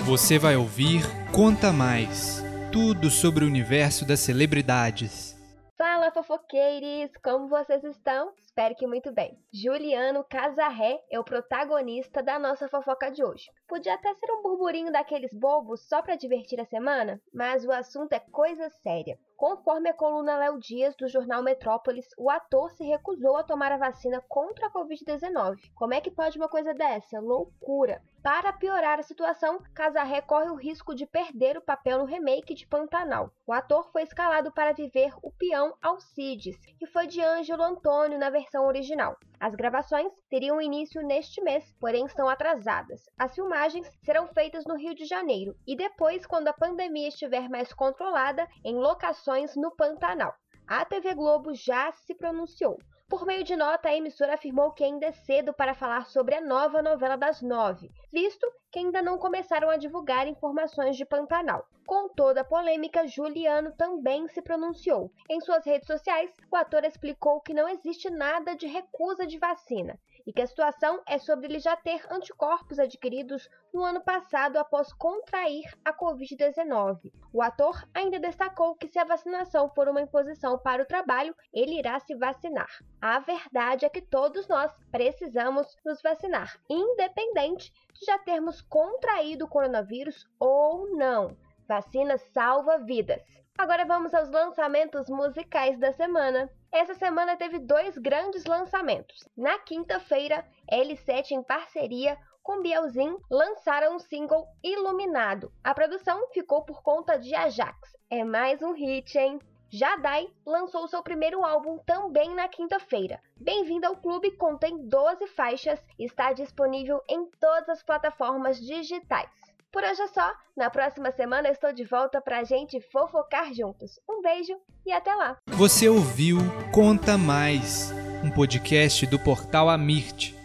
Você vai ouvir Conta Mais, tudo sobre o universo das celebridades. Fala, fofoqueiros! Como vocês estão? Espero que muito bem. Juliano Casarré é o protagonista da nossa fofoca de hoje. Podia até ser um burburinho daqueles bobos só para divertir a semana, mas o assunto é coisa séria. Conforme a coluna Léo Dias, do jornal Metrópolis, o ator se recusou a tomar a vacina contra a Covid-19. Como é que pode uma coisa dessa? Loucura! Para piorar a situação, Casarré corre o risco de perder o papel no remake de Pantanal. O ator foi escalado para viver o peão Alcides, que foi de Ângelo Antônio na versão original. As gravações teriam início neste mês, porém estão atrasadas. As filmagens serão feitas no Rio de Janeiro e depois, quando a pandemia estiver mais controlada, em locações no Pantanal. A TV Globo já se pronunciou. Por meio de nota, a emissora afirmou que ainda é cedo para falar sobre a nova novela das 9, visto que ainda não começaram a divulgar informações de Pantanal. Com toda a polêmica, Juliano também se pronunciou. Em suas redes sociais, o ator explicou que não existe nada de recusa de vacina e que a situação é sobre ele já ter anticorpos adquiridos no ano passado após contrair a Covid-19. O ator ainda destacou que se a vacinação for uma imposição para o trabalho, ele irá se vacinar. A verdade é que todos nós precisamos nos vacinar, independente de já termos contraído o coronavírus ou não. Vacina salva vidas. Agora vamos aos lançamentos musicais da semana. Essa semana teve 2 grandes lançamentos. Na quinta-feira, L7 em parceria com Bielzinho lançaram o single Iluminado. A produção ficou por conta de Ajax. É mais um hit, hein? Jadai lançou seu primeiro álbum também na quinta-feira. Bem-vindo ao clube, contém 12 faixas e está disponível em todas as plataformas digitais. Por hoje é só. Na próxima semana estou de volta pra gente fofocar juntos. Um beijo e até lá! Você ouviu Conta Mais, um podcast do portal Amirte.